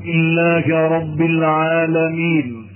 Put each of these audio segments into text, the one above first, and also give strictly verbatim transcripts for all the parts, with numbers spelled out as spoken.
لله رب العالمين.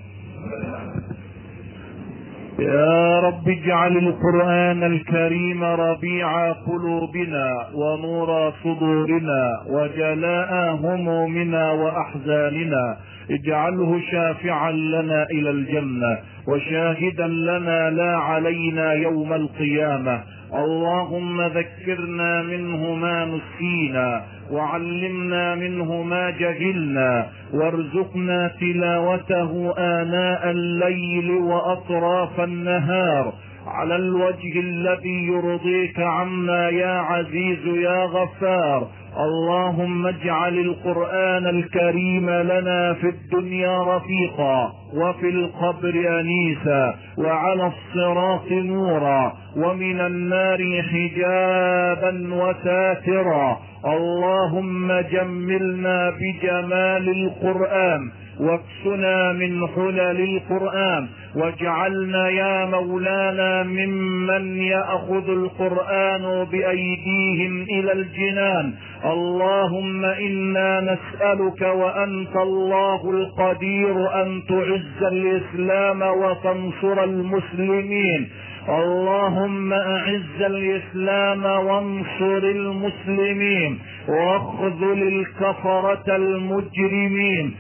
يا رب اجعل القرآن الكريم ربيع قلوبنا ونور صدورنا وجلاء همومنا وأحزاننا. اجعله شافعا لنا إلى الجنة وشاهدا لنا لا علينا يوم القيامة. اللهم ذكرنا منه ما نسينا وعلمنا منه ما جهلنا وارزقنا تلاوته آناء الليل وأطراف النهار على الوجه الذي يرضيك عنا يا عزيز يا غفار. اللهم اجعل القرآن الكريم لنا في الدنيا رفيقا وفي القبر أنيسا وعلى الصراط نورا ومن النار حجابا وساترا. اللهم جملنا بجمال القرآن واكسنا من حلل القرآن واجعلنا يا مولانا ممن يأخذ القرآن بأيديهم إلى الجنان. اللهم إنا نسألك وأنت الله القدير أن تعز الإسلام وتنصر المسلمين. اللهم أعز الإسلام وانصر المسلمين واخذل الكفرة المجرمين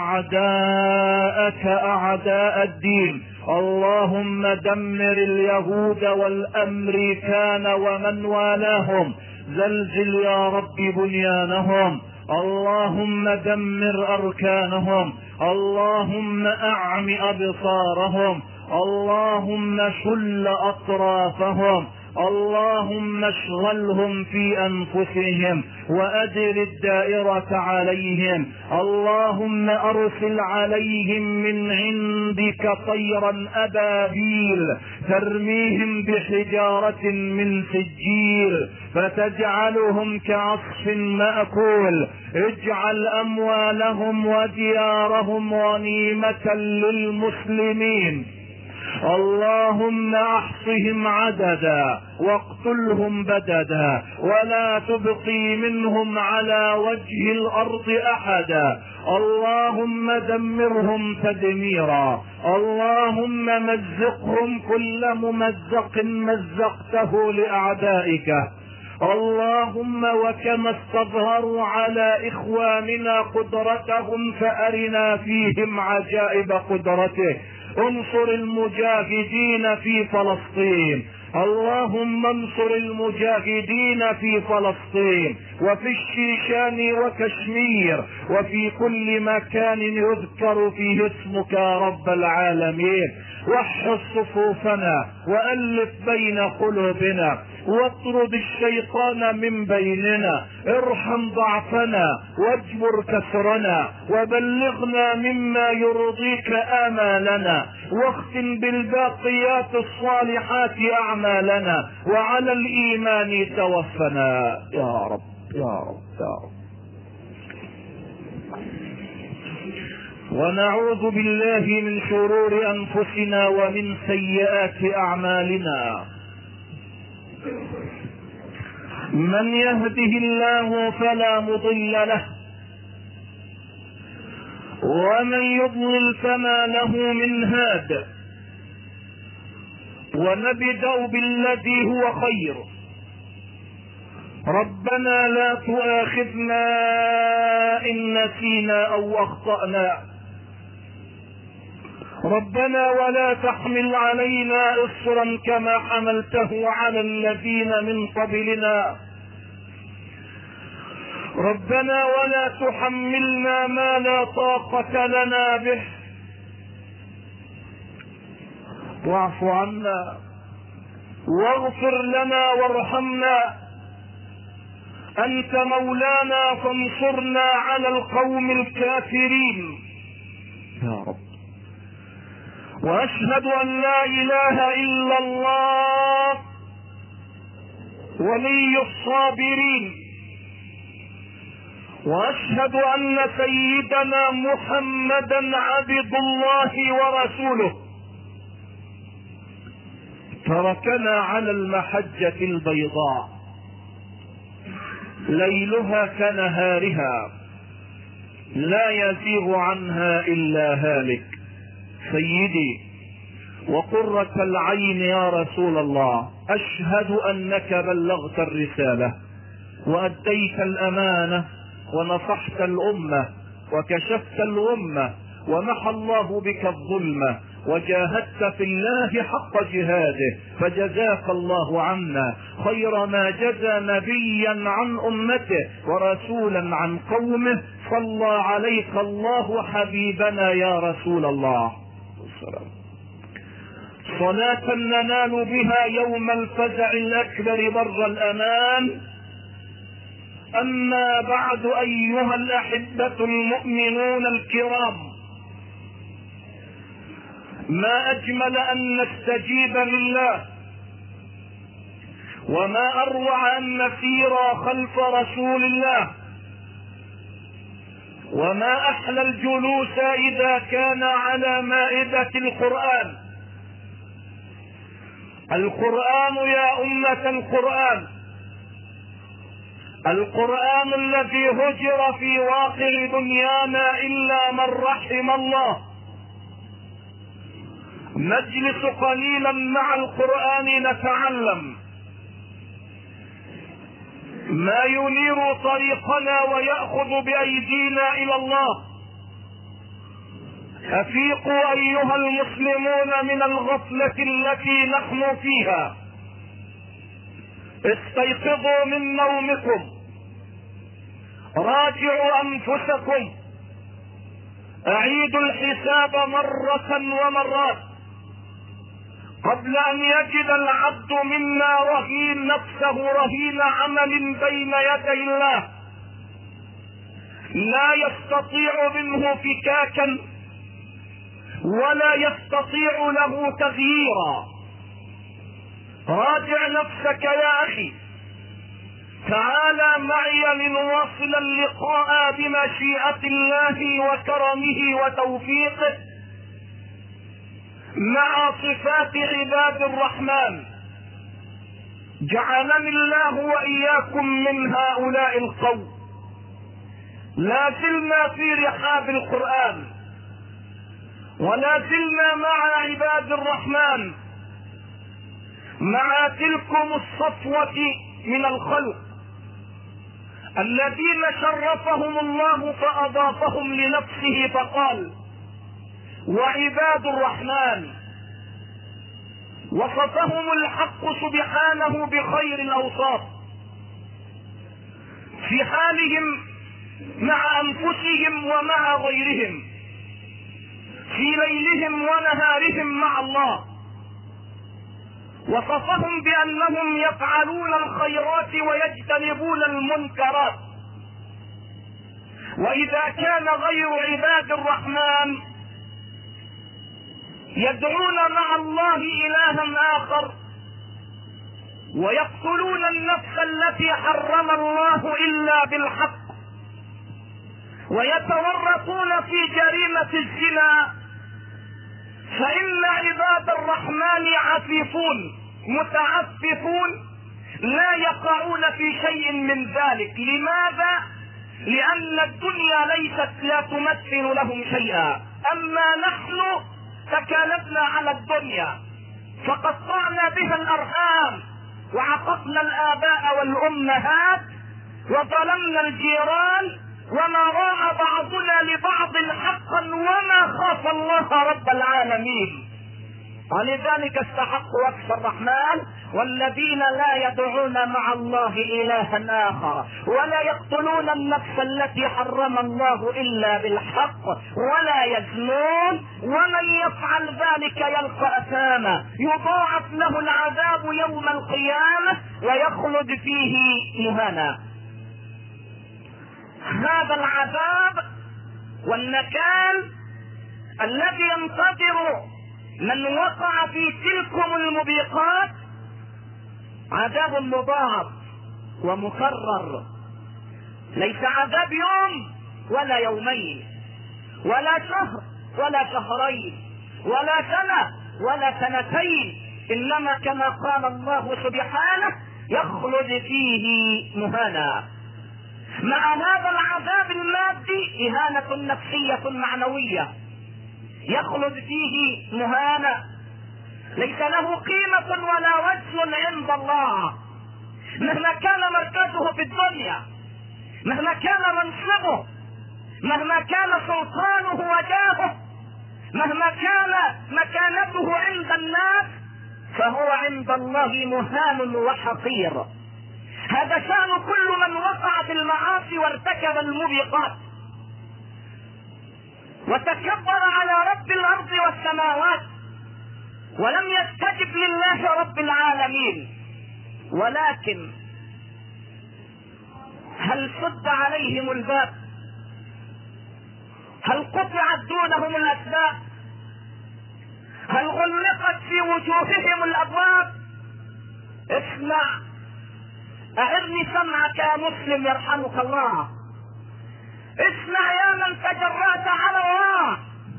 أعداءك أعداء الدين. اللهم دمر اليهود والأمريكان ومن والاهم، زلزل يا رب بنيانهم. اللهم دمر أركانهم. اللهم أعم أبصارهم. اللهم شل أطرافهم. اللهم اشغلهم في أنفسهم وأدر الدائرة عليهم. اللهم أرسل عليهم من عندك طيرا أبابيل ترميهم بحجارة من سجيل فتجعلهم كعصف مأكول. اجعل أموالهم وديارهم غنيمة للمسلمين. اللهم احصهم عددا واقتلهم بددا ولا تبقي منهم على وجه الارض احدا. اللهم دمرهم تدميرا. اللهم مزقهم كل ممزق مزقته لاعدائك. اللهم وكما استظهروا على اخواننا قدرتهم فارنا فيهم عجائب قدرته. انصر المجاهدين في فلسطين. اللهم انصر المجاهدين في فلسطين وفي الشيشان وكشمير وفي كل مكان يذكر فيه اسمك يا رب العالمين. وحد صفوفنا وألف بين قلوبنا واطرد الشيطان من بيننا. ارحم ضعفنا واجبر كسرنا وبلغنا مما يرضيك آمالنا واختم بالباقيات الصالحات أعمالنا وعلى الإيمان توفنا يا رب يا رب يا رب. ونعوذ بالله من شرور أنفسنا ومن سيئات أعمالنا. من يهده الله فلا مضل له ومن يضلل فما له من هاد. ونبدأ بالذي هو خير. ربنا لا تؤاخذنا إن نسينا أو أخطأنا. ربنا ولا تحمل علينا إصرا كما حملته على الذين من قبلنا. ربنا ولا تحملنا ما لا طاقة لنا به. واعف عنا واغفر لنا وارحمنا. أنت مولانا فانصرنا على القوم الكافرين يا رب. واشهد ان لا اله الا الله ولي الصابرين. واشهد ان سيدنا محمدا عبد الله ورسوله تركنا على المحجة البيضاء ليلها كنهارها لا يزيغ عنها إلا هالك. سيدي وقرة العين يا رسول الله، أشهد أنك بلغت الرسالة وأديت الأمانة ونصحت الأمة وكشفت الأمة ومحى الله بك الظلمة وجاهدت في الله حق جهاده، فجزاك الله عنا خير ما جزى نبيا عن أمته ورسولا عن قومه. صلى عليك الله حبيبنا يا رسول الله. صلاة ننال بها يوم الفزع الأكبر بر الأمان. أما بعد أيها الأحبة المؤمنون الكرام، ما أجمل أن نستجيب لله، وما أروع أن نسير خلف رسول الله، وما أحلى الجلوس إذا كان على مائدة القرآن. القرآن يا أمة القرآن، القرآن الذي هجر في واقع دنيانا إلا من رحم الله. نجلس قليلا مع القرآن نتعلم ما ينير طريقنا ويأخذ بأيدينا إلى الله. أفيقوا أيها المسلمون من الغفلة التي نحن فيها، استيقظوا من نومكم، راجعوا أنفسكم، أعيدوا الحساب مرة ومرات قبل أن يجد العبد منا رهين نفسه رهين عمل بين يدي الله لا يستطيع منه فكاكا ولا يستطيع له تغييرا. راجع نفسك يا أخي، تعال معي لنواصل اللقاء بمشيئة الله وكرمه وتوفيقه مع صفات عباد الرحمن. جعلني الله وإياكم من هؤلاء القوم. لا زلنا في رحاب القرآن، ولا زلنا مع عباد الرحمن، مع تلكم الصفوة من الخلق الذين شرفهم الله فأضافهم لنفسه فقال وعباد الرحمن. وصفهم الحق سبحانه بخير الأوصاف في حالهم مع أنفسهم ومع غيرهم، في ليلهم ونهارهم مع الله. وصفهم بأنهم يفعلون الخيرات ويجتنبون المنكرات. وإذا كان غير عباد الرحمن يدعون مع الله إلها آخر ويقتلون النفس التي حرم الله إلا بالحق ويتورطون في جريمة الزنا، فإن عباد الرحمن عفيفون متعففون لا يقعون في شيء من ذلك. لماذا؟ لأن الدنيا ليست لا تمثل لهم شيئا، أما نحن تكالبنا على الدنيا فقطعنا بها الأرحام وعققنا الآباء والأمهات وظلمنا الجيران وما راى بعضنا لبعض حقا وما خاف الله رب العالمين. ولذلك استحقوا وصف الرحمن والذين لا يدعون مع الله إلها آخر ولا يقتلون النفس التي حرم الله إلا بالحق ولا يزنون ومن يفعل ذلك يلقى أثاما يضاعف له العذاب يوم القيامة ويخلد فيه مهانا. هذا العذاب والنكال الذي ينتظر من وقع في تلكم الموبقات عذاب مضاعف ومكرر، ليس عذاب يوم ولا يومين ولا شهر ولا شهرين ولا سنة ولا سنتين، إنما كما قال الله سبحانه يخلد فيه مهانا. مع هذا العذاب المادي إهانة نفسية معنوية، يخلد فيه مهانة ليس له قيمة ولا وزن عند الله، مهما كان مركزه في الدنيا، مهما كان منصبه، مهما كان سلطانه وجاهه، مهما كان مكانته عند الناس، فهو عند الله مهان وحقير. هذا شأن كل من وقع في المعاصي وارتكب الموبقات وتكبر على رب الارض والسماوات ولم يستجب لله رب العالمين. ولكن هل سد عليهم الباب؟ هل قطعت دونهم الاسباب؟ هل غلقت في وجوههم الابواب؟ اسمع، اعرني سمعك يا مسلم يرحمك الله، اسمع يا من تجرأت على الله،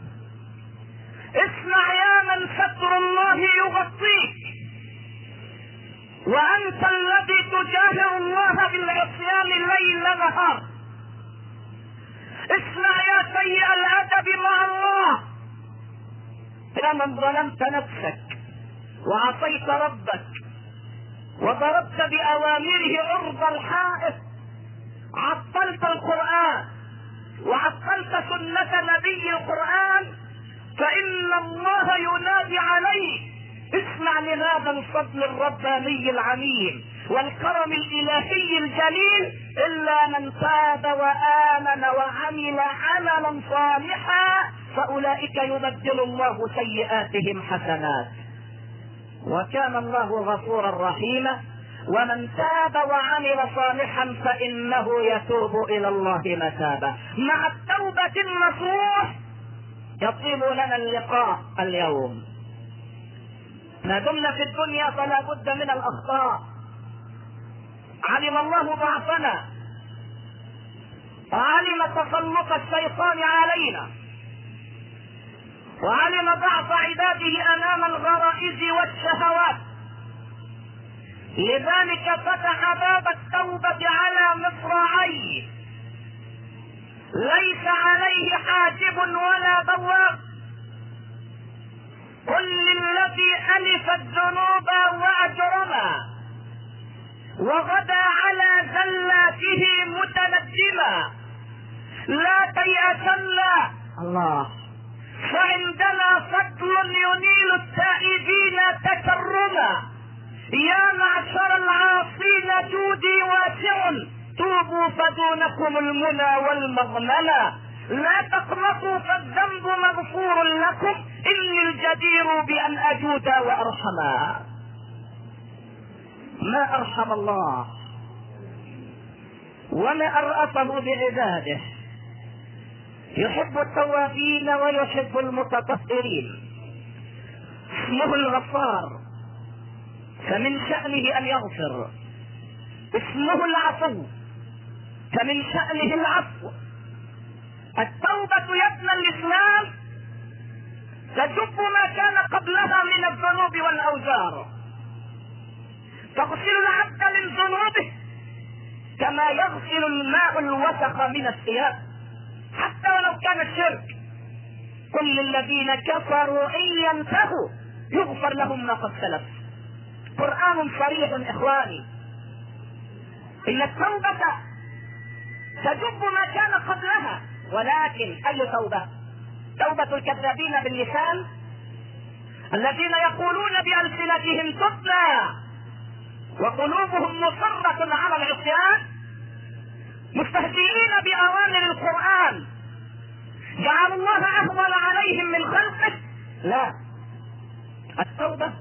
اسمع يا من ستر الله يغطيك وانت الذي تجاهر الله بالعصيان ليل نهار. اسمع يا سيء الادب مع الله، يا من ظلمت نفسك وعصيت ربك وضربت بأوامره عرض الحائط، عطلت القرآن وعطلت سنة نبي القرآن، فإن الله ينادي عليك. اسمع لهذا الفضل الرباني العميم والكرم الإلهي الجليل: إلا من تاب وآمن وعمل عملا صالحا فأولئك يبدل الله سيئاتهم حسنات وكان الله غفورا رحيما. ومن تاب وعمل صالحا فإنه يتوب إلى الله متابا. مع التوبة النصوح يطيب لنا اللقاء اليوم. ما دمنا في الدنيا فلا بد من الأخطاء. علم الله ضعفنا وعلم تسلط الشيطان علينا وعلم ضعف عباده أمام الغرائز والشهوات، لذلك فتح باب التوبة على مصراعيه، ليس عليه حاجب ولا بواب. قل للذي ألف الذنوب وأجرما وغدا على زلاته متندما لا تيأسن الله، فعندنا فضل ينيل التائبين تكرما. يا معشر العاصين جودي واسع، توبوا فدونكم المنى والمغنمة. لا تقنطوا فالذنب مغفور لكم، إني الجدير بأن أجود وأرحما. ما أرحم الله وما أرأفه بعباده، يحب التوابين ويحب المتطهرين. اسمه الغفار فمن شأنه أن يغفر، اسمه العفو فمن شأنه العفو. التوبة يا ابن الإسلام تجب ما كان قبلها من الذنوب والأوزار، تغسل العبد من ذنوبه كما يغسل الماء الوسخ من الثياب، حتى ولو كان الشرك. كل الذين كفروا إن ينتهوا يغفر لهم ما قد سلف. قرآن صريح إخواني، إن التوبة تجب ما كان قبلها. ولكن أي توبة؟ توبة الكذابين باللسان الذين يقولون بألسنتهم تبنا وقلوبهم مصرة على العصيان، مستهزئين بأوامر القرآن، جعلوا الله أهون عليهم من خلقه. لا، التوبة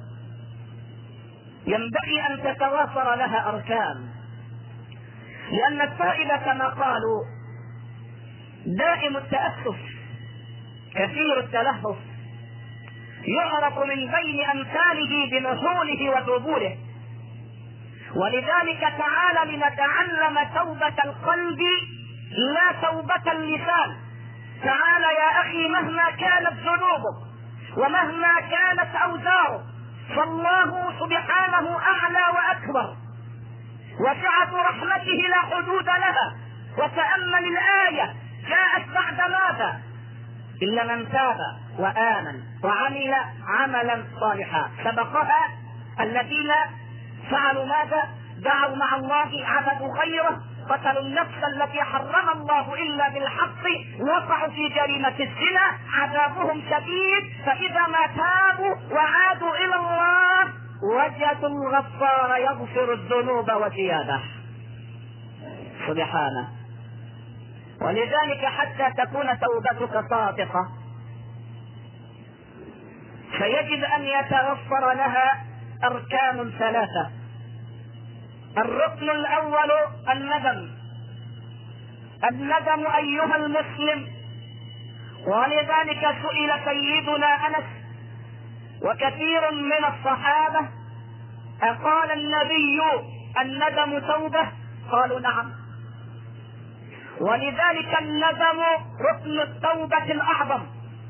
ينبغي أن تتوافر لها أركان، لأن التائب كما قالوا دائم التأسف كثير التلهف، يعرف من بين أمثاله بنحوله وذبوله. ولذلك تعالى لنتعلم توبة القلب لا توبة اللسان. تعالى يا أخي، مهما كانت ذنوبك ومهما كانت أوزارك فالله سبحانه أعلى وأكبر، وسعة رحمته لا حدود لها، وتأمل الآية جاءت بعد ماذا؟ إلا من تاب وآمن وعمل عملا صالحا. سبقها الذين فعلوا ماذا؟ دعوا مع الله، عبدوا غيره، قتلوا النفس التي حرم الله إلا بالحق، وقعوا في جريمة الزنا، عذابهم شديد. فإذا ما تابوا وعادوا إلى الله وجدوا الغفار يغفر الذنوب وزيادة سبحانه. ولذلك حتى تكون توبتك صادقة فيجب أن يتوفر لها أركان ثلاثة. الركن الأول الندم. الندم أيها المسلم، ولذلك سئل سيدنا أنس وكثير من الصحابة: أقال النبي الندم توبة؟ قالوا نعم. ولذلك الندم ركن التوبة الأعظم.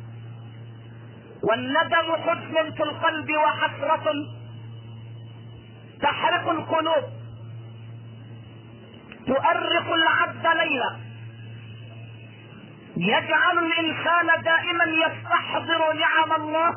والندم حزن في القلب وحسرة تحرق القلوب، تؤرق العبد ليلا، يجعل الإنسان دائما يستحضر نعم الله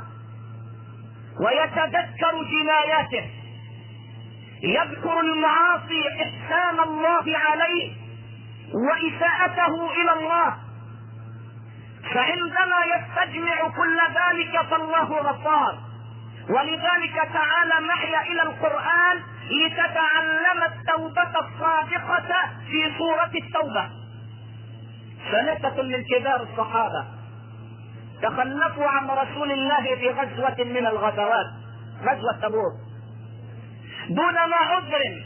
ويتذكر جناياته، يذكر المعاصي إحسان الله عليه وإساءته إلى الله. فعندما يستجمع كل ذلك فالله غفار. ولذلك تعال معي إلى القرآن لتتعلم التوبة الصادقة في سورة التوبة. ثلاثة من كبار الصحابة تخلفوا عن رسول الله في غزوة من الغزوات، غزوة تبوك، دون ما عذر: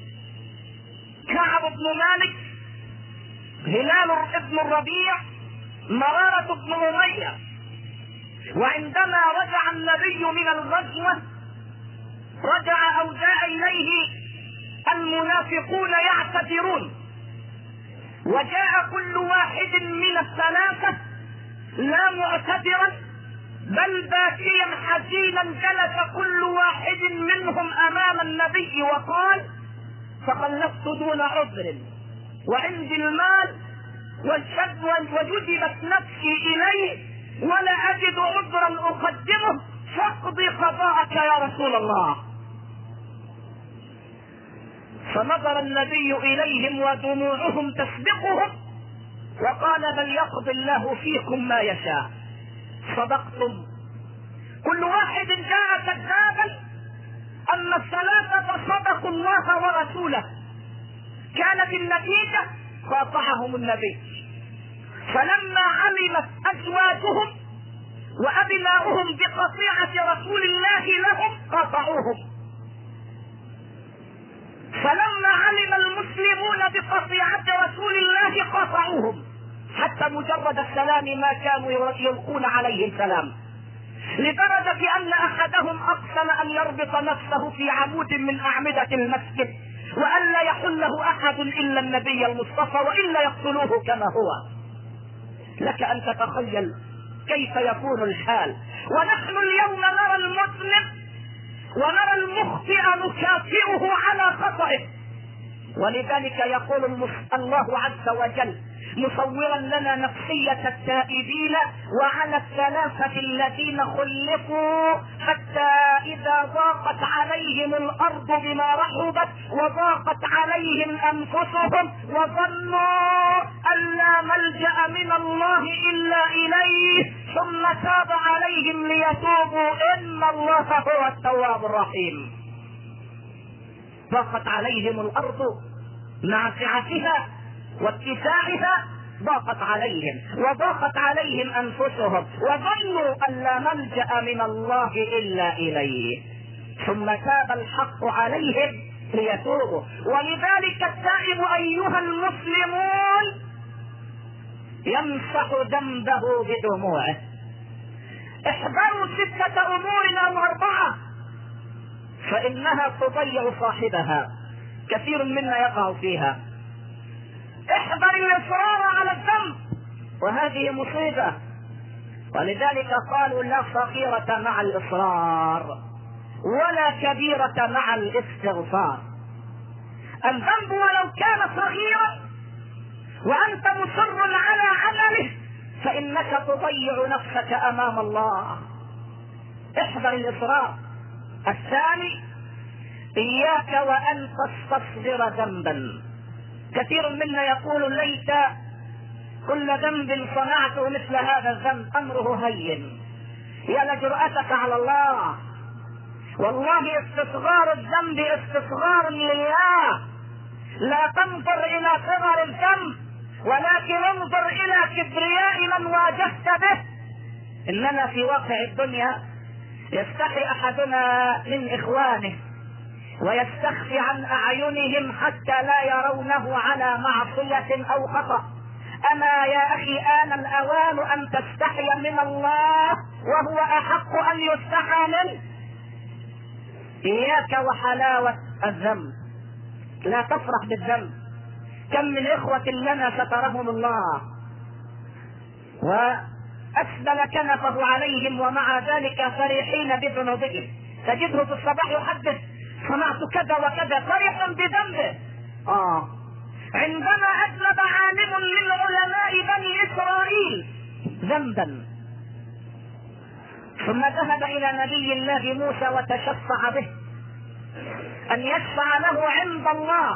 كعب بن مالك، هلال بن الربيع، مرارة بن أمية. وعندما رجع النبي من الغزوة رجع أو جاء إليه المنافقون يعتذرون، وجاء كل واحد من الثلاثة لا معتذرا بل باكيا حزينا، جلس كل واحد منهم أمام النبي وقال: تخلفت دون عذر وعندي المال والشد وجذبت نفسي إليه ولا أجد عذرا أقدمه، فاقضي قضاءك يا رسول الله. فنظر النبي إليهم ودموعهم تسبقهم وقال: بل يقضي الله فيكم ما يشاء. صدقتم. كل واحد جاء كذابا، أما الثلاثة صدقوا الله ورسوله. كانت النتيجة قاطعهم النبي. فلما علمت أزواجهم وأبناؤهم بقطيعة رسول الله لهم قاطعوهم. فلما علم المسلمون بقطيعة رسول الله قاطعوهم، حتى مجرد السلام ما كانوا يلقون عليه السلام، لدرجة أن أحدهم أقسم أن يربط نفسه في عمود من أعمدة المسجد وأن لا يحله أحد إلا النبي المصطفى وإلا يقتلوه كما هو. لك أن تتخيل كيف يكون الحال. ونحن اليوم نرى المسلم ونرى المخطئ نكافئه على خطئه. ولذلك يقول الله عز وجل مصورا لنا نفسية التائبين: وعلى الثلاثة الذين خلفوا حتى إذا ضاقت عليهم الأرض بما رحبت وضاقت عليهم أنفسهم وظنوا أن لا ملجأ من الله إلا إليه ثم تاب عليهم ليتوبوا إن الله هو التواب الرحيم. ضاقت عليهم الأرض مع سعتها واتساعها، ضاقت عليهم وضاقت عليهم أنفسهم وظنوا أن لا ملجأ من الله إلا إليه ثم تاب الحق عليهم ليتوبوا. ولذلك التائب أيها المسلمون يمسح ذنبه بدموعه. احذروا ستة أمور أو أربعة فإنها تضيع صاحبها، كثير منا يقع فيها. احذر الإصرار على الذنب وهذه مصيبة. ولذلك قالوا: لا صغيرة مع الإصرار ولا كبيرة مع الاستغفار. الذنب ولو كان صغيرا وأنت مصر على عمله فإنك تضيع نفسك أمام الله. احذر الإصرار. الثاني، إياك وأن تستصغر ذنبا. كثير منا يقول ليت كل ذنب صنعته مثل هذا الذنب، أمره هين. يا لجرأتك على الله. والله استصغار الذنب استصغار لله. لا تنظر إلى صغر الذنب ولكن انظر إلى كبرياء من واجهت به. إننا في واقع الدنيا يستحي أحدنا من إخوانه ويستخفي عن أعينهم حتى لا يرونه على معصية أو خطأ. أما يا أخي آن الأوان أن تستحي من الله وهو أحق أن يستحى منه. إياك وحلاوة الذنب، لا تفرح بالذنب. كم من إخوة لنا سترهم الله وأسبل كنفه عليهم ومع ذلك فرحين بذنوبهم. تجده في الصباح يحدث صنعت كذا وكذا فرحا بذنبه. آه عندما أذنب عالم من علماء بني إسرائيل ذنبا ثم ذهب إلى نبي الله موسى وتشفع به أن يشفع له عند الله،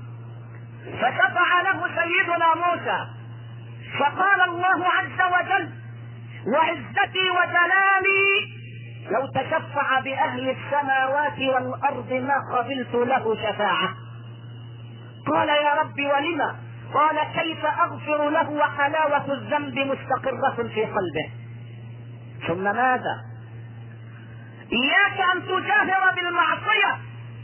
فشفع له سيدنا موسى فقال الله عز وجل وعزتي وجلالي لو تشفع بأهل السماوات والأرض ما قبلت له شفاعة. قال يا رب ولما؟ قال كيف أغفر له وحلاوة الذنب مستقرة في قلبه. ثم ماذا؟ إياك أن تجاهر بالمعصية.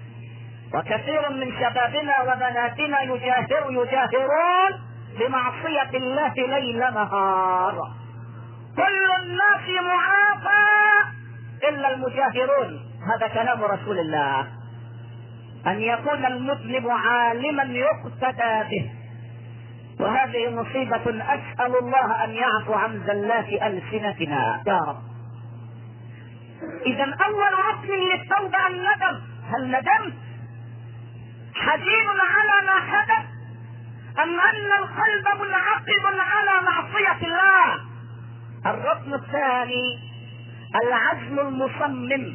وكثير من شبابنا وبناتنا يجاهر يجاهرون بمعصية الله ليل نهار. كل الناس معافى إلا المجاهرون. هذا كلام رسول الله. أن يكون المذنب عالما يقتدى به، وهذه مصيبة أسأل الله أن يعفو عن زلات ألسنتنا يا رب. إذا أول ركن للتوبة الندم. هل ندمت؟ حزين على ما حدث أم أن القلب منعقد على معصية الله؟ الركن الثاني العزم المصمم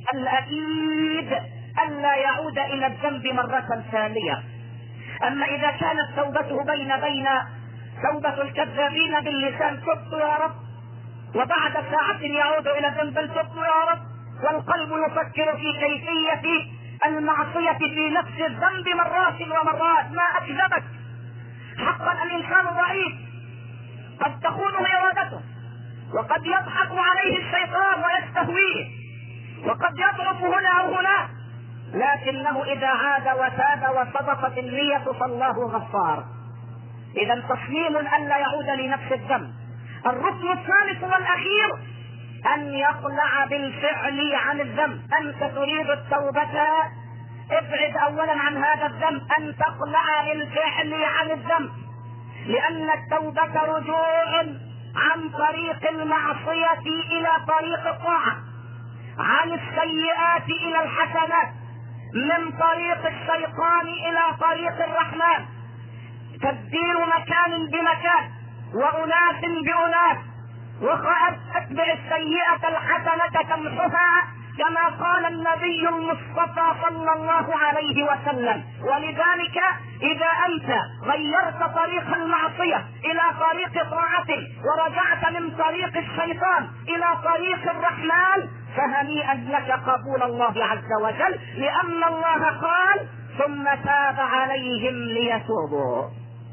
الأكيد ألا يعود إلى الذنب مرة ثانية. أما إذا كانت توبته بين بين توبة الكذابين باللسان تبت يا رب، وبعد ساعة يعود إلى الذنب تبت يا رب، والقلب يفكر في كيفية المعصية في نفس الذنب مرات ومرات. ما أكذبك، حقا الإنسان ضعيف، قد تخونه إرادته، وقد يضحك عليه الشيطان ويستهويه، وقد يضعف هنا أو هناك، لكنه إذا عاد وتاب وصدقت النية فالله غفار. إذا تصميم أن لا يعود لنفس الذنب. الركن الثالث والأخير أن يقلع بالفعل عن الذنب. أنت تريد التوبة، ابعد أولا عن هذا الذنب، أن تقلع بالفعل عن الذنب، لأن التوبة رجوع عن طريق المعصية إلى طريق الطاعة، عن السيئات إلى الحسنات، من طريق الشيطان إلى طريق الرحمن، تبديل مكان بمكان وأناس بأناس، وأتبع السيئة الحسنة تمحها كما قال النبي المصطفى صلى الله عليه وسلم. ولذلك إذا أنت غيرت طريق المعصية إلى طريق طاعة ورجعت من طريق الشيطان إلى طريق الرحمن فهنيئا لك قبول الله عز وجل، لأن الله قال ثم تاب عليهم ليتوبوا.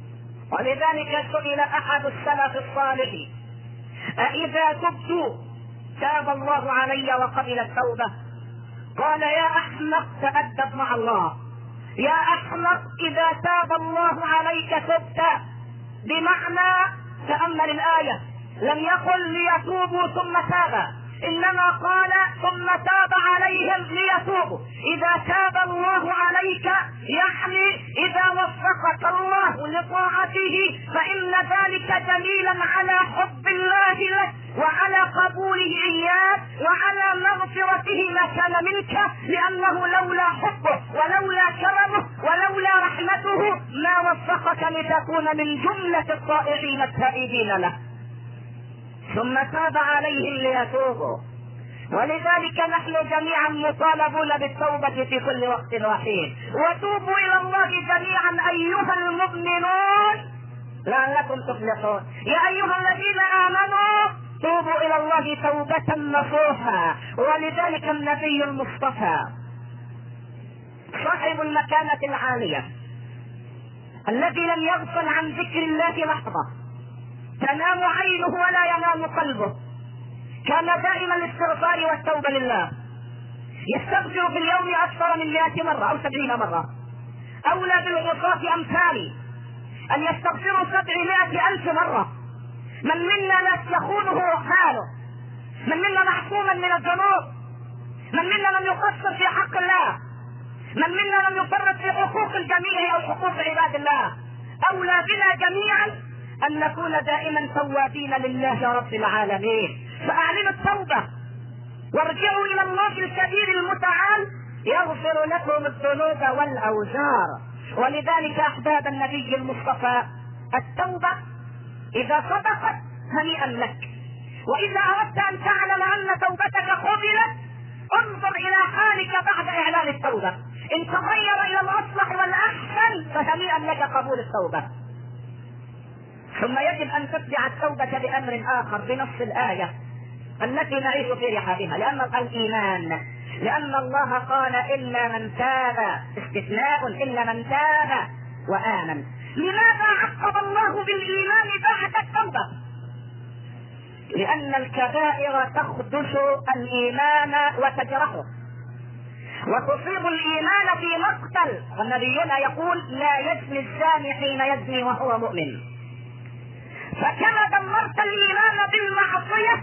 ولذلك سئل أحد السلف الصالح أإذا تبت تاب الله علي وقبل التوبة؟ قال يا أحمق تأدب مع الله. يا أحمق إذا تاب الله عليك تبت، بمعنى تأمل الآية، لم يقل ليتوبوا ثم تاب، إنما قال ثم تاب عليهم ليتوبوا. إذا تاب الله عليك يعني إذا وفقك الله لطاعته فإن ذلك دليلا على حب الله لك وعلى قبوله إياك وعلى مغفرته ما كان منك، لأنه لولا حبه ولولا كرمه ولولا رحمته ما وفقك لتكون من جملة الطائعين التائبين له، ثم تاب عليهم ليتوبوا. ولذلك نحن جميعا مطالبون بالتوبة في كل وقت وحين. وتوبوا إلى الله جميعا أيها المؤمنون لعلكم تفلحون. يا أيها الذين آمنوا توبوا إلى الله توبة نصوحا. ولذلك النبي المصطفى صاحب المكانة العالية الذي لم يغفل عن ذكر الله لحظة، تنام عينه ولا ينام قلبه، كان دائما الاستغفار والتوبة لله، يستغفر في اليوم أكثر من مئة مرة أو سبعين مرة. أولى بالعصاة أمثالي أن يستغفروا سبعمائة ألف مرة. من منا لا يخونه حاله، من منا معصوما من الذنوب، من منا لم يقصر في حق الله، من منا لم يفرط في حقوق الجميع أو حقوق عباد الله. أولى بنا جميعا أن نكون دائما توابين لله رب العالمين. فأعلنوا التوبة وارجعوا إلى الله الكبير المتعال يغفر لكم الذنوب والأوزار. ولذلك أحباب النبي المصطفى التوبة إذا صدقت هنيئا لك، وإذا أردت أن تعلم أن توبتك قبلت انظر إلى حالك بعد إعلان التوبة. إن تغير إلى الأصلح والأحسن فهنيئا لك قبول التوبة. ثم يجب أن تتبع التوبة بأمر آخر بنص الآية التي نعيش في رحابها، لأن الإيمان، لأن الله قال إلا من تاب، استثناء إلا من تاب وآمن. لماذا عقب الله بالإيمان بعد التوبة؟ لأن الكبائر تخدش الإيمان وتجرحه وتصيب الإيمان في مقتل. والنبينا يقول لا يزني الزاني حين يزني وهو مؤمن. فكما دمرت الإيمان بالمعصية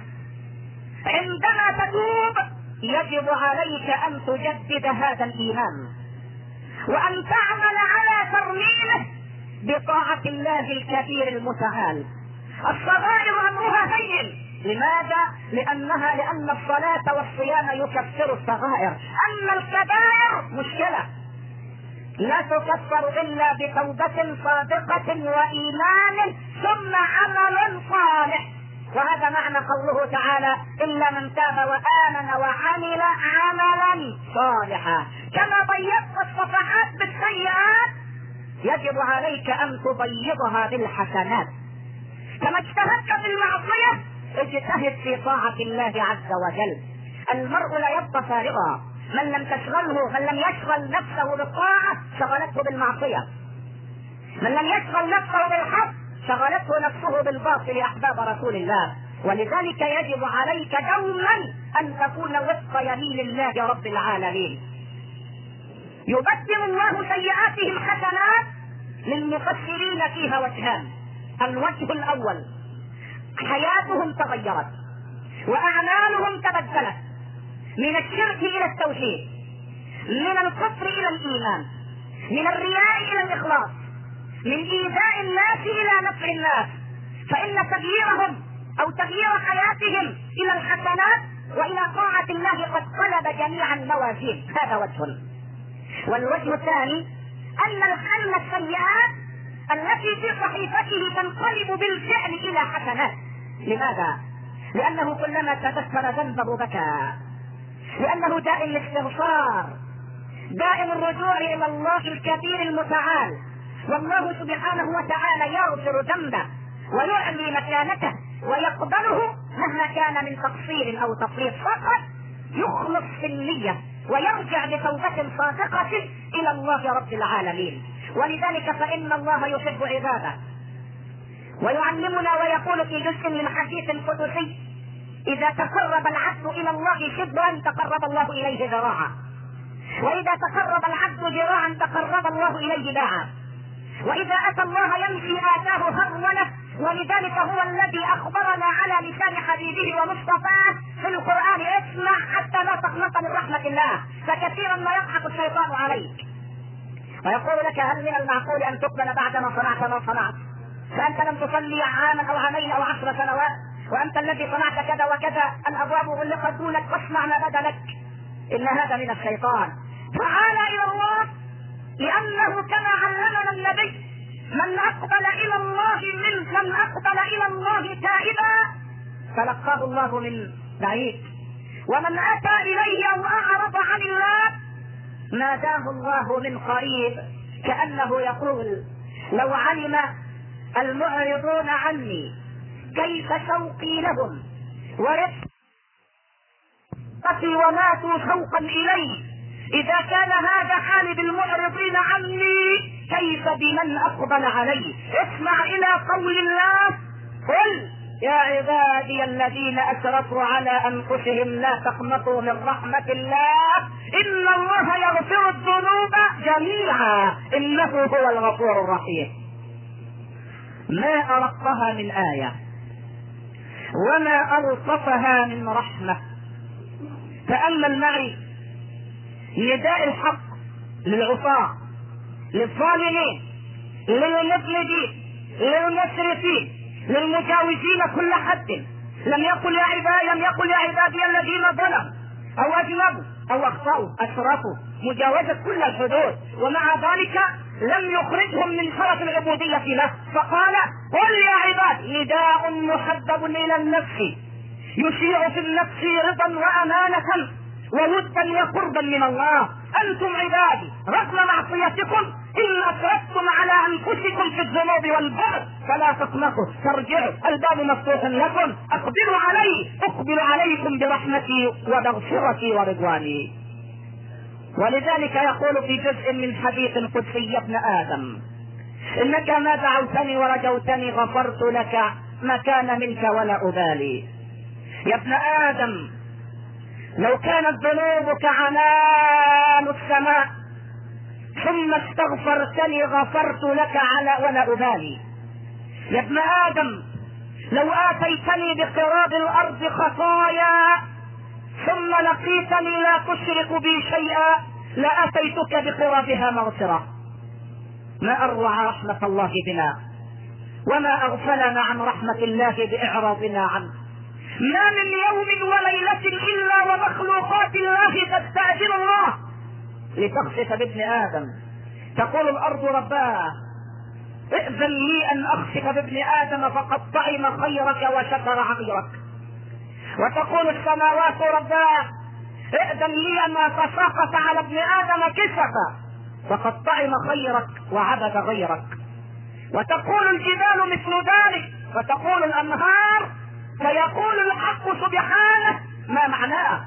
عندما تتوب يجب عليك أن تجدد هذا الإيمان وأن تعمل على ترميمه بطاعة الله الكبير المتعال. الصغائر أمرها هين. لماذا؟ لأنها لأن الصلاة والصيام يكفر الصغائر، أما الكبائر مشكلة لا تكفر إلا بتوبة صادقة وإيمان ثم عمل صالح. وهذا معنى قوله تعالى إلا من تاب وآمن وعمل عملا صالحا. كما بيضت الصفحات بالسيئات يجب عليك أن تبيضها بالحسنات. كما اجتهدت في المعصية اجتهد في طاعة الله عز وجل. المرء لا يبقى فارغا. من لم تشغله من لم يشغل نفسه بالطاعة شغلته بالمعصية. من لم يشغل نفسه بالحق شغلته نفسه بالباطل. أحباب رسول الله، ولذلك يجب عليك دوما أن تكون وفق يمين الله رب العالمين. يبدل الله سيئاتهم حسنات. للمفسرين فيها وجهان. الوجه الأول حياتهم تغيرت وأعمالهم تبدلت من الشرك إلى التوحيد، من الكفر إلى الإيمان، من الرياء إلى الإخلاص، من إيذاء الناس إلى نفع الناس. فإن تغييرهم أو تغيير حياتهم إلى الحسنات وإلى طاعة الله قد قلب جميع الموازين. هذا وجه. والوجه الثاني أن الحل السيئات التي في صحيفته تنقلب بالفعل إلى حسنات. لماذا؟ لأنه كلما تذكر ذنبه بكى، لأنه دائم الاستغفار، دائم الرجوع إلى الله الكبير المتعال. والله سبحانه وتعالى يغفر ذنبه ويعلي مكانته ويقبله مهما كان من تقصير أو تفريط، فقط يخلص في النية ويرجع بتوبة صادقة إلى الله رب العالمين. ولذلك فإن الله يحب عباده ويعلمنا ويقول في جزء من حديث قدسي إذا تقرب العبد إلى الله شبرا تقرب الله إليه ذراعا، وإذا تقرب العبد ذراعا تقرب الله إليه باعا، وإذا أتى الله يمشي آتاه هرولة. ولذلك هو الذي أخبرنا على لسان حبيبه ومصطفاه في القرآن اسمع حتى لا تقنط من رحمة الله، فكثيرا ما يضحك الشيطان عليك ويقول لك هل من المعقول أن تقبل بعدما صنعت ما صنعت؟ فأنت لم تصلي عاما أو عامين أو عشر سنوات وأنت الذي صنعت كذا وكذا، الأبواب غلقت دونك فاصنع ما بدا لك. إن هذا من الشيطان. تعال إلى الله، لأنه كما علمنا النبي من اقبل الى الله من من اقبل الى الله تائبا تلقاه الله من بعيد، ومن اتى اليه او اعرض عن الله ناداه الله من قريب، كانه يقول لو علم المعرضون عني كيف شوقي لهم ورفقتي وماتوا شوقا الي، اذا كان هذا حالي بالمعرضين عني كيف بمن اقبل عليه. اسمع الى قول الله: قل يا عبادي الذين اسرفوا على انفسهم لا تقنطوا من رحمة الله ان الله يغفر الذنوب جميعا انه هو الغفور الرحيم. ما ارقها من آية وما الطفها من رحمة. تأمل معي نداء الحق للعصاة، للظالمين، للمذنبين، للمسرفين، للمجاوزين كل حد. لم يقل يا عبادي لم يقل يا عبادي الذين ظلموا او اذنبوا او اخطأوا اسرفوا، مجاوزة كل الحدود، ومع ذلك لم يخرجهم من شرف العبودية له، فقال: قل يا عبادي، نداء محبب الى النفس يشيع في النفس رضا وامانة وودا وقربا من الله. انتم عبادي رغم معصيتكم ان اسرفتم على انفسكم في الذنوب والبعد فلا تقنطوا، ترجعوا، الباب مفتوح لكم، اقبلوا علي اقبل عليكم برحمتي ومغفرتي ورضواني. ولذلك يقول في جزء من حديث قدسي: يا ابن ادم انك ما دعوتني ورجوتني غفرت لك ما كان منك ولا ابالي. يا ابن ادم لو كانت ذنوبك عنان السماء ثم استغفرتني غفرت لك على ولا أبالي. يا ابن آدم لو آتيتني بقراب الأرض خطايا ثم لقيتني لا تشرك بي شيئا لأتيتك بقرابها مغفرة. ما أروع رحمة الله بنا، وما أغفلنا عن رحمة الله بإعراضنا عنه. ما من يوم وليلة إلا ومخلوقات الله تستأذن الله لتخسف بابن آدم. تقول الأرض: رباه ائذن لي أن أخسف بابن آدم فقد طعم خيرك وشكر عقيرك. وتقول السماوات: رباه ائذن لي أن أتساقط على ابن آدم كسفا فقد طعم خيرك وعبد غيرك. وتقول الجبال مثل ذلك، وتقول الأنهار، فيقول الحق سبحانه ما معناه: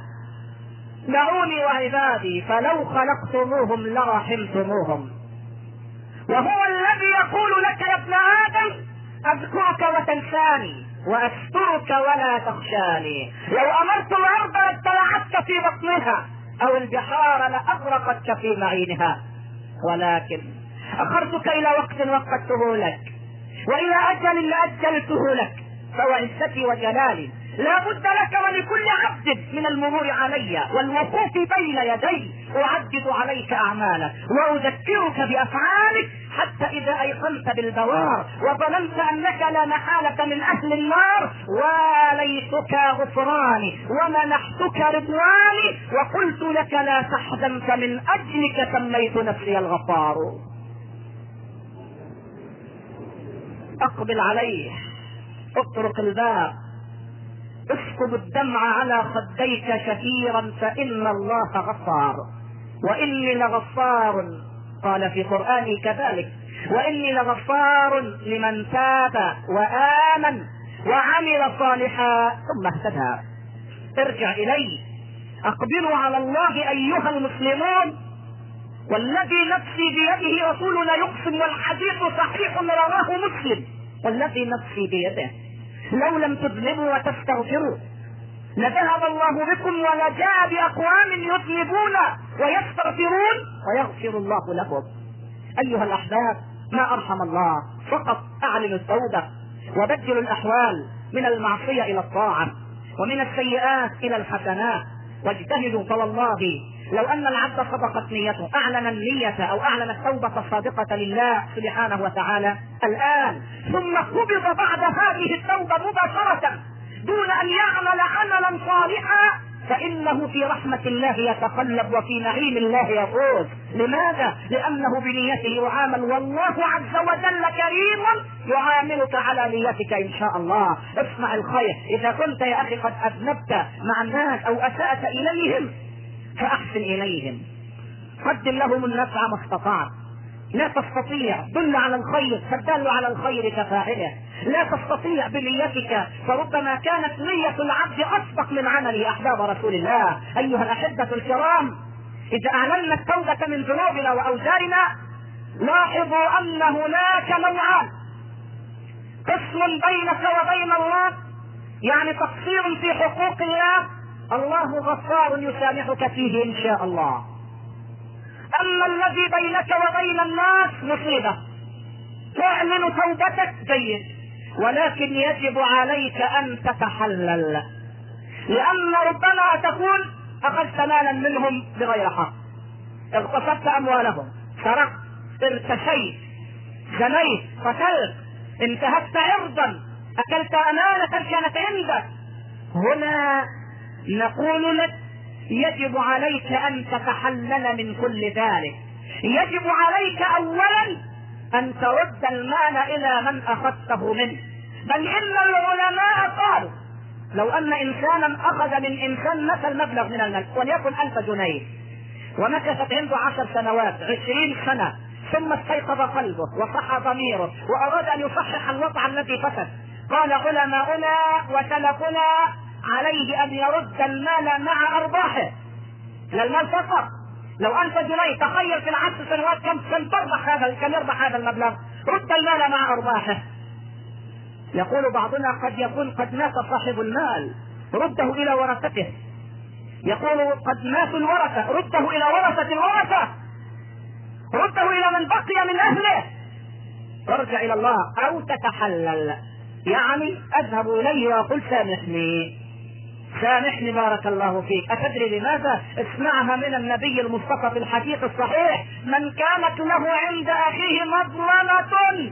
دعوني وعبادي فلو خلقتموهم لرحمتموهم. وهو الذي يقول لك يا ابن آدم: أذكرك وتنساني وأسترك ولا تخشاني. لو أمرت الأرض لابتلعتك في بطنها أو البحار لأغرقتك في معينها، ولكن أخرتك إلى وقت وقته لك وإلى أجل لأجلته لك. فوعزتي وجلالي لا بد لك ولكل عبد من المرور علي والوقوف بين يدي، أعدد عليك أعمالك وأذكرك بأفعالك حتى إذا أيقنت بالبوار وظننت أنك لا محالة من أهل النار وليتك غفراني ومنحتك رضواني وقلت لك لا تحزن فمن أجلك سميت نفسي الغفار. أقبل عليه، اطرق الباب، اسكب الدمع على خديك شهيرا فإن الله غفار. وإني لغفار، قال في قرآني كذلك: وإني لغفار لمن تاب وآمن وعمل صالحا ثم اهتدى. ارجع إلي، أقبلوا على الله أيها المسلمون، والذي نفسي بيده رسولنا يقسم والحديث صحيح رواه مسلم، والذي نفسي بيده لو لم تذنبوا وتستغفروا لذهب الله بكم ولجاء بأقوام يذنبون ويستغفرون ويغفر الله لهم. أيها الأحباب، ما أرحم الله، فقط أعلنوا التوبة وبدلوا الأحوال من المعصية إلى الطاعة ومن السيئات إلى الحسنات واجتهدوا. فوالله لو أن العبد صدقت نيته، أعلن النية أو أعلن التوبة الصادقة لله سبحانه وتعالى الآن، ثم قبض بعد هذه التوبة مباشرة دون أن يعمل عملا صالحا، فإنه في رحمة الله يتقلب وفي نعيم الله يفوز. لماذا؟ لأنه بنيته يعامل، والله عز وجل كريم يعاملك على نيتك إن شاء الله. اصنع الخير. إذا كنت يا أخي قد أذنبت مع الناس أو أسأت إليهم فأحسن إليهم، قدم لهم النفع ما استطعت. لا تستطيع دل على الخير فالدال على الخير كفاعله. لا تستطيع بنيتك فربما كانت نية العبد أصدق من عمله. أحباب رسول الله أيها الأحبة الكرام، إذا أعلنا التوبة من ذنوبنا وأوزارنا لاحظوا أن هناك نوعان: قسم بينك وبين الله، يعني تقصير في حقوق الله، الله غفار يسامحك فيه إن شاء الله. أما الذي بينك وبين الناس مصيبة، تعلن توبتك جيد، ولكن يجب عليك أن تتحلل، لأن ربما تكون أخذت مالا منهم بغير حق، اغتصبت أموالهم، سرقت، ارتشيت، زنيت، قتلت، انتهكت عرضا، أكلت أمانة كانت عندك. هنا نقول لك يجب عليك أن تتحلل من كل ذلك. يجب عليك أولا أن ترد المال إلى من أخذته منه، بل إن العلماء قالوا لو أن إنسانا أخذ من إنسان مثل مبلغ من المال وليكن ألف جنيه ومكثت عنده عشر سنوات عشرين سنة، ثم استيقظ قلبه وصح ضميره وأراد أن يصحح الوضع الذي فسد، قال علماؤنا وسلفنا عليه أن يرد المال مع أرباحه، لا المال فقط. لو أنت جنيه تخيل في العشر سنوات كم كم تربح هذا كم يربح هذا المبلغ، رد المال مع أرباحه. يقول بعضنا قد يكون قد مات صاحب المال، رده إلى ورثته. يقول قد مات الورثة، رده إلى ورثة الورثة، رده إلى من بقي من أهله، وارجع إلى الله. أو تتحلل، يعني أذهب إليه وأقول سامحني سامحني بارك الله فيك. أتدري لماذا؟ اسمعها من النبي المصطفى في الحديث الصحيح: من كانت له عند أخيه مظلمة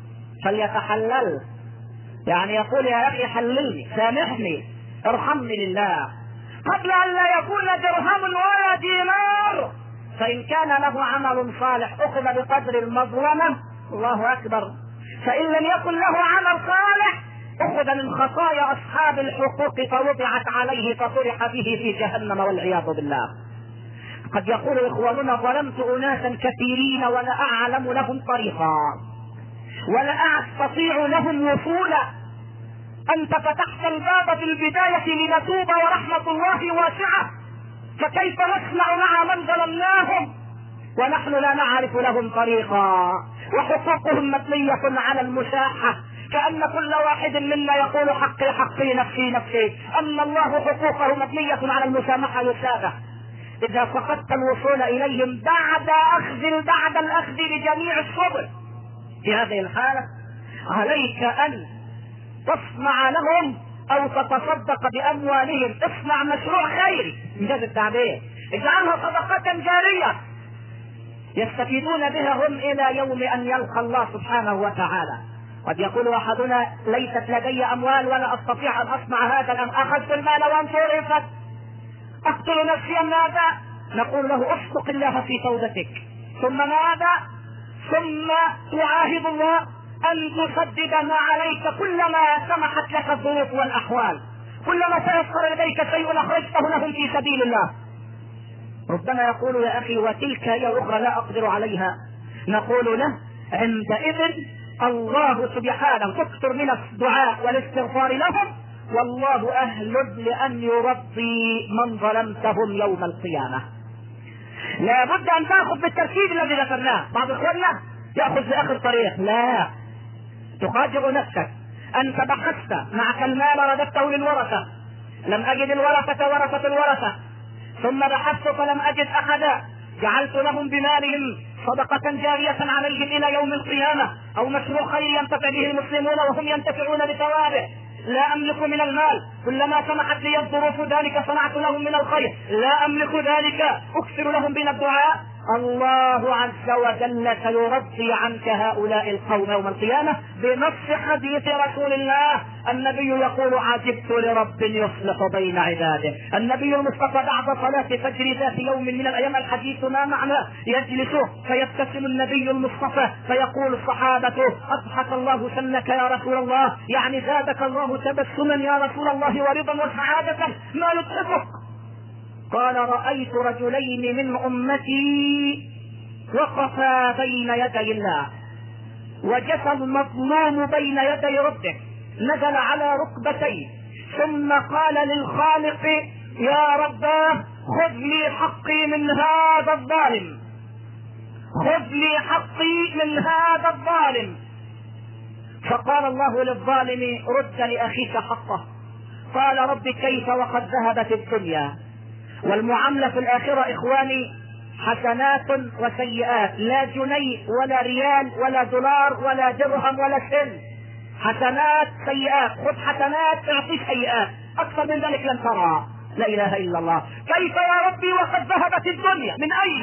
فليتحلل، يعني يقول يا أخي حللني، سامحني، ارحمني لله، قبل أن لا يكون درهم ولا دينار. فإن كان له عمل صالح أخذ بقدر المظلمة، الله أكبر. فإن لم يكن له عمل صالح أخذ من خطايا أصحاب الحقوق فوضعت عليه فطرح به في جهنم والعياذ بالله. قد يقول إخواننا: ظلمت أناسا كثيرين ولا أعلم لهم طريقا ولا أستطيع لهم وصولا. أنت فتحت الباب في البداية لنتوب ورحمة الله واسعة، فكيف نصنع مع من ظلمناهم ونحن لا نعرف لهم طريقا وحقوقهم مبنية على المشاحة، كأن كل واحد منا يقول حقي حقي نفسي نفسي، أما الله حقوقه مبنية على المسامحة والسادة. إذا فقدت الوصول إليهم بعد أخذ بعد الأخذ بجميع السبل، في هذه الحالة عليك أن تصنع لهم أو تتصدق بأموالهم. اصنع مشروع خيري من هذا التعبير، اجعلها صدقة جارية يستفيدون بها هم إلى يوم أن يلقى الله سبحانه وتعالى. قد يقول أحدنا: ليست لدي أموال ولا أستطيع أن أصنع هذا، الآن أخذت المال وأنت عرفت، أقتل نفسي ماذا؟ نقول له: اصدق الله في توبتك، ثم ماذا؟ ثم تعاهد الله أن تسدد ما عليك كلما سمحت لك الظروف والأحوال، كلما تيسر لديك شيء أخرجته لهم في سبيل الله. ربنا يقول: يا أخي وتلك هي أخرى لا أقدر عليها. نقول له: عندئذ الله سبحانه تكثر من الدعاء والاستغفار لهم، والله أهل لأن يرضي من ظلمتهم يوم القيامة. لا بد أن تأخذ بالترتيب الذي ذكرناه. بعض إخواننا يأخذ بآخر طريق، لا، تخاجر نفسك. أنت بحثت، معك المال رددته للورثة، لم أجد الورثة ورثة الورثة، ثم بحثت فلم أجد أحدا، جعلت لهم بمالهم صدقة جارية عليهم إلى يوم القيامة، أو مشروع خير ينتفع به المسلمون وهم ينتفعون بثوابه. لا أملك من المال، كلما سمحت لي الظروف ذلك صنعت لهم من الخير، لا أملك ذلك، أكثر لهم من الدعاء. الله عز وجل سيرضي عنك هؤلاء القوم يوم القيامة بنص حديث رسول الله. النبي يقول: عجبت لرب يصلح بين عباده. النبي المصطفى بعد صلاة فجر ذات يوم من الايام، الحديث ما معنى؟ يجلس فيبتسم النبي المصطفى فيقول الصحابة: اضحك الله سنك يا رسول الله، يعني زادك الله تبسما يا رسول الله ورضا وسعادة، ما يضحكك؟ قال: رأيت رجلين من أمتي وقفا بين يدي الله، وجثى المظلوم بين يدي ربه، نزل على ركبتيه ثم قال للخالق: يا رباه خذ لي حقي من هذا الظالم، خذ لي حقي من هذا الظالم. فقال الله للظالم: رد لأخيك حقه. قال: رب كيف وقد ذهبت الدنيا؟ والمعاملة في الآخرة إخواني حسنات وسيئات، لا جنيه ولا ريال ولا دولار ولا درهم ولا سن، حسنات سيئات. خذ حسنات اعطي سيئات، أكثر من ذلك لن ترى. لا إله إلا الله. كيف يا ربي وقد ذهبت الدنيا؟ من أين؟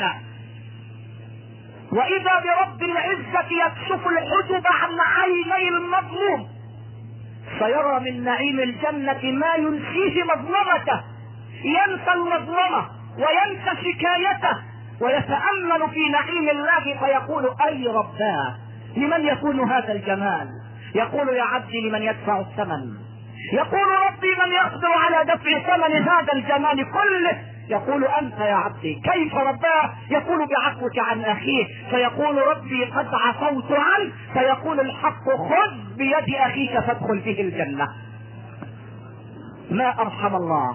وإذا برب العزة يكشف الحجب عن عيني المظلوم فيرى من نعيم الجنة ما ينسيه مظلمته، ينسى المظلمة وينسى شكايته ويتأمل في نعيم الله فيقول: أي رباه لمن يكون هذا الجمال؟ يقول: يا عبدي لمن يدفع الثمن؟ يقول: ربي من يقدر على دفع ثمن هذا الجمال كله؟ يقول: أنت يا عبدي. كيف رباه؟ يقول: بعفوك عن أخيه. فيقول: ربي قد عفوت عنه. فيقول الحق: خذ بيد أخيك فادخل به الجنة. ما أرحم الله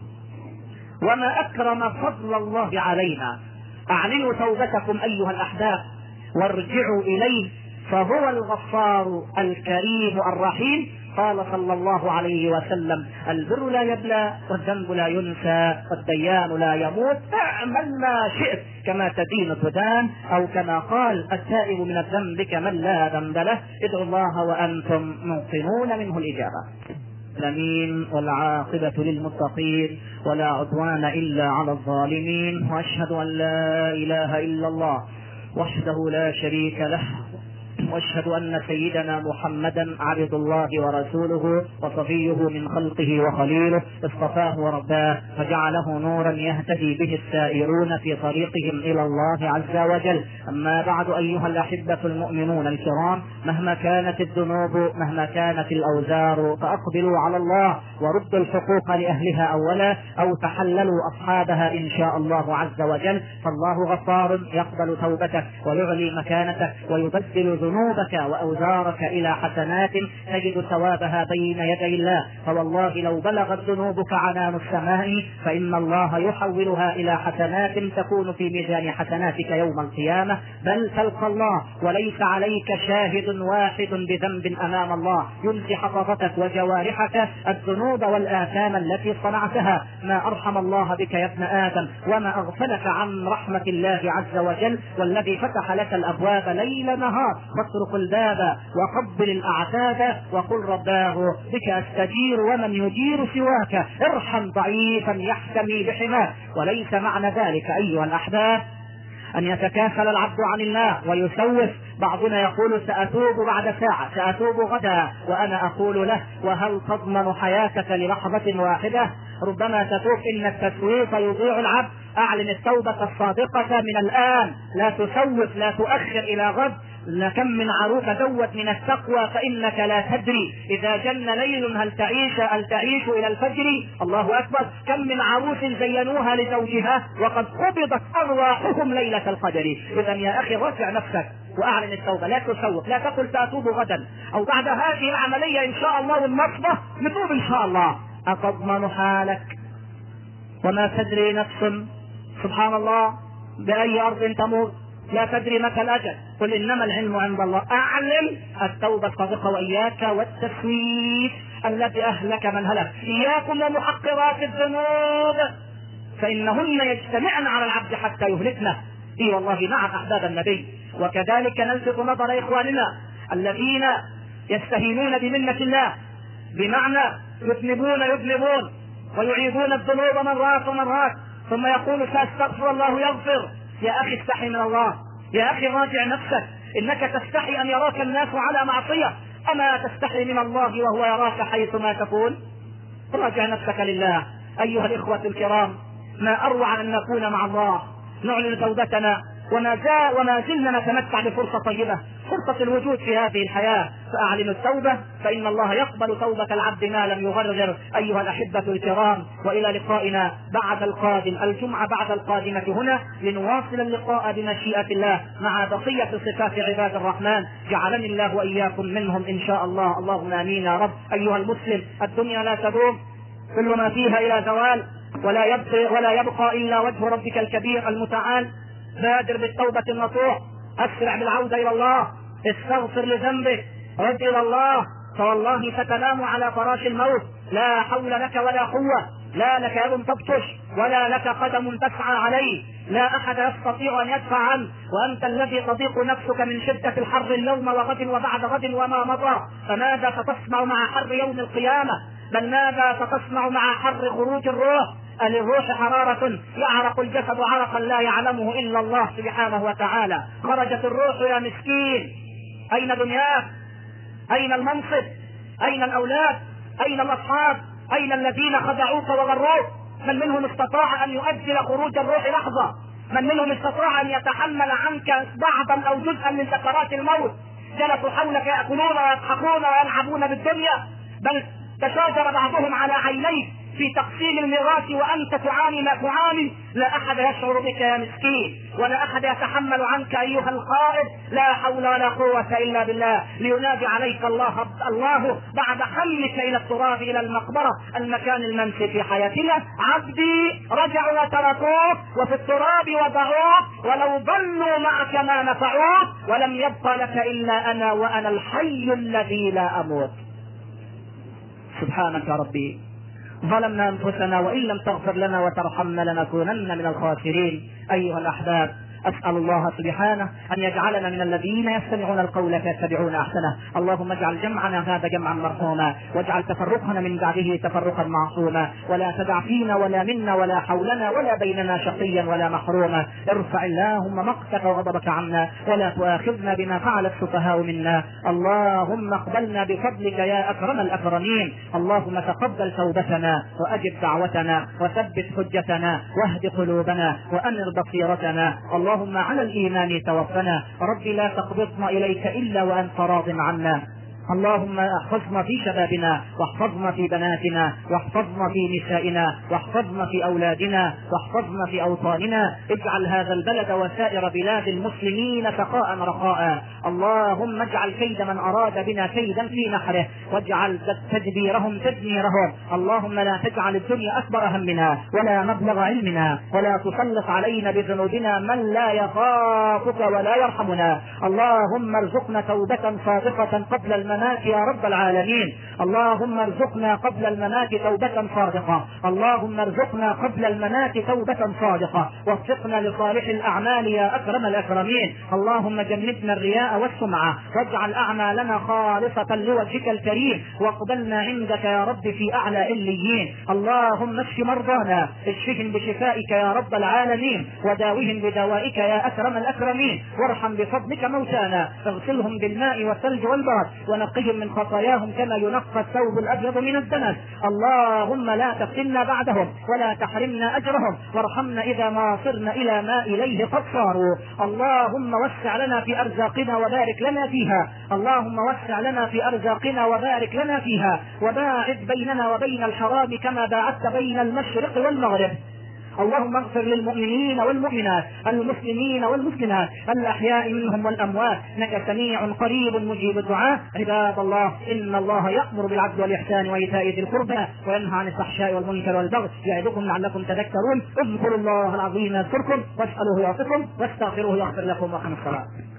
وما أكرم فضل الله علينا. أعلنوا توبتكم أيها الأحباب وارجعوا إليه، فهو الغفار الكريم الرحيم. قال صلى الله عليه وسلم: البر لا يبلى والذنب لا ينسى والديان لا يموت، اعمل ما شئت كما تدين تدان، أو كما قال: التائب من الذنب كمن لا ذنب له. ادعوا الله وأنتم موقنون منه الإجابة. الأمين والعاقبة للمتقين ولا عدوان إلا على الظالمين، وأشهد أن لا إله إلا الله وحده لا شريك له، واشهد ان سيدنا محمدا عبد الله ورسوله وصفيه من خلقه وخليله، اصطفاه ورباه فجعله نورا يهتدي به السائرون في طريقهم الى الله عز وجل. اما بعد ايها الاحبة المؤمنون الكرام، مهما كانت الذنوب مهما كانت الاوزار فاقبلوا على الله وردوا الحقوق لاهلها اولا، او تحللوا اصحابها ان شاء الله عز وجل، فالله غفار يقبل توبتك ويعلي مكانتك ويبدل ذنوبك وأوزارك إلى حسنات تجد ثوابها بين يدي الله. فوالله لو بلغت ذنوبك عنان السماء فإن الله يحولها إلى حسنات تكون في ميزان حسناتك يوم القيامة، بل تلقى الله وليس عليك شاهد واحد بذنب أمام الله ينسي حفظتك وجوارحك الذنوب والآثام التي صنعتها. ما أرحم الله بك يا ابن آدم، وما أغفلك عن رحمة الله عز وجل، والذي فتح لك الأبواب ليل نهار، فاترك الباب وقبل الأعتاب وقل: رباه بك أستجير ومن يجير سواك، ارحم ضعيفا يحتمي بحماه. وليس معنى ذلك أيها الأحباب أن يتكاسل العبد عن الله ويسوف. بعضنا يقول: سأتوب بعد ساعة، سأتوب غدا، وأنا أقول له: وهل تضمن حياتك للحظة واحدة؟ ربما تتوب، إن التسويف يضيع العبد. أعلن التوبة الصادقة من الآن، لا تسوف، لا تؤخر إلى غد. كم من عروس زود من التقوى فإنك لا تدري إذا جن ليل هل تعيش هل تعيش إلى الفجر. الله أكبر. كم من عروس زينوها لزوجها وقد قبضت أرواحهم ليلة القدر. إذا يا أخي رفع نفسك وأعلن التوبة، لا تسوف، لا تقل سأتوب غدا أو بعد هذه العملية إن شاء الله والنصبة نتوب إن شاء الله. أتضمن حالك وما تدري نفس سبحان الله بأي أرض تموت، لا تدري متى الأجل. قل إنما العلم عند الله. أعلم التوبة الصادقة وإياك والتسويف الذي أهلك من هلك. إياكم ومحقرات الذنوب فإنهن يجتمعن على العبد حتى يهلكنا. إي والله نعم أحباب النبي. وكذلك نلفت نظر إخواننا الذين يستهينون بمنة الله، بمعنى يذنبون يذنبون ويعيدون الذنوب مرات ومرات ثم يقول: سأستغفر الله يغفر، يا أخي استحي من الله، يا أخي راجع نفسك، إنك تستحي أن يراك الناس على معصية، أما تستحي من الله وهو يراك حيثما تكون؟ راجع نفسك لله. أيها الإخوة الكرام، ما أروع أن نكون مع الله، نعلن توبتنا وما زال وما زلنا نتمتع بفرصة طيبة، فرصة الوجود في هذه الحياة، فأعلنوا التوبة فإن الله يقبل توبة العبد ما لم يغرغر. أيها الأحبة الكرام، وإلى لقائنا بعد القادم الجمعة بعد القادمة هنا لنواصل اللقاء بمشيئة الله مع بقية صفات عباد الرحمن، جعلني الله وإياكم منهم إن شاء الله، اللهم آمين يا رب. أيها المسلم، الدنيا لا تدوم، كل ما فيها إلى زوال، ولا يبقى ولا يبقى إلا وجه ربك الكبير المتعال. بادر بالتوبة النصوح، أسرع بالعودة إلى الله، استغفر لذنبك، رد إلى الله، فوالله ستنام على فراش الموت لا حول لك ولا قوة، لا لك يد تبطش ولا لك قدم تسعى عليه، لا أحد يستطيع أن يدفع عنه، وأنت الذي تضيق نفسك من شدة الحر اليوم وغد وبعد غد وما مضى. فماذا ستصنع مع حر يوم القيامة؟ بل ماذا ستصنع مع حر خروج الروح؟ للروح حرارة يعرق الجسد عرقا لا يعلمه إلا الله سبحانه وتعالى. خرجت الروح يا مسكين، أين دنياك؟ أين المنصب؟ أين الأولاد؟ أين الأصحاب؟ أين الذين خدعوك وغروك؟ من منهم استطاع أن يؤجل خروج الروح لحظة؟ من منهم استطاع أن يتحمل عنك بعضا أو جزءا من سكرات الموت؟ جلسوا حولك يأكلون ويضحكون ويلعبون بالدنيا، بل تشاجر بعضهم على عينيك في تقسيم الميراث وأنت تعاني ما تعاني. لا أحد يشعر بك يا مسكين، ولا أحد يتحمل عنك أيها القائد. لا حول ولا قوة إلا بالله. لينادي عليك الله الله بعد حملك إلى التراب إلى المقبرة، المكان المنسي في حياتنا: عبدي رجعوا وتركوك وفي التراب وضعوك، ولو ضلوا معك ما نفعوك، ولم يبق لك إلا أنا وأنا الحي الذي لا أموت. سبحانك يا ربي، ظلمنا أنفسنا وإن لم تغفر لنا وترحمنا لنكونن من الخاسرين. أيها الأحباب، أسأل الله سبحانه أن يجعلنا من الذين يستمعون القول فيتبعون أحسنه. اللهم اجعل جمعنا هذا جمعا مرحوما، واجعل تفرقنا من بعده تفرقا معصوما، ولا تدع فينا ولا منا ولا حولنا ولا بيننا شقيا ولا محروما. ارفع اللهم مقتك وغضبك عنا، ولا تؤاخذنا بما فعل السفهاء منا. اللهم اقبلنا بفضلك يا أكرم الأكرمين. اللهم تقبل توبتنا وأجب دعوتنا وثبت حجتنا واهد قلوبنا وأنر بصيرتنا. اللهم على الإيمان توفنا. رب لا تقبضنا إليك إلا وأنت راض عنا. اللهم احفظنا في شبابنا، واحفظنا في بناتنا، واحفظنا في نسائنا، واحفظنا في أولادنا، واحفظنا في أوطاننا. اجعل هذا البلد وسائر بلاد المسلمين سخاء رخاء. اللهم اجعل كيد من أراد بنا كيدا في نحره، واجعل تدبيرهم تدميرهم. اللهم لا تجعل الدنيا أكبر همنا ولا مبلغ علمنا، ولا تسلط علينا بذنوبنا من لا يخافك ولا يرحمنا. اللهم ارزقنا توبة صادقة قبل الممات يا رب العالمين. اللهم ارزقنا قبل الممات توبة صادقة. اللهم ارزقنا قبل الممات توبة صادقة، وفقنا لصالح الأعمال يا أكرم الأكرمين. اللهم جنبنا الرياء والسمعة، واجعل أعمالنا خالصة لوجهك الكريم، واقبلنا عندك يا رب في أعلى عليين. اللهم اشف مرضانا، اشفهم بشفائك يا رب العالمين، وداوهم بدوائك يا أكرم الأكرمين. وارحم بفضلك موتانا، اغسلهم بالماء والثلج والبرد، ونقهم من خطاياهم كما ينقى الثوب الأبيض من الدنس. اللهم لا تفتنا بعدهم ولا تحرمنا أجرهم، وارحمنا إذا ما صرنا إلى ما إليه قد صاروا. اللهم وسع لنا في أرزاقنا وبارك لنا فيها. اللهم وسع لنا في أرزاقنا وبارك لنا فيها، وباعد بيننا وبين الحرام كما باعدت بين المشرق والمغرب. اللهم اغفر للمؤمنين والمؤمنات، المسلمين والمسلمات، الأحياء منهم والأموات، إنك سميع قريب مجيب الدعاء. عباد الله، إن الله يأمر بالعدل والإحسان وإيتاء ذي القربى، وينهى عن الفحشاء والمنكر والبغي، يعظكم لعلكم تذكرون. اذكروا الله العظيم يذكركم، واسألوه يعطكم، واستغفروه يغفر لكم، وأقيموا الصلاة.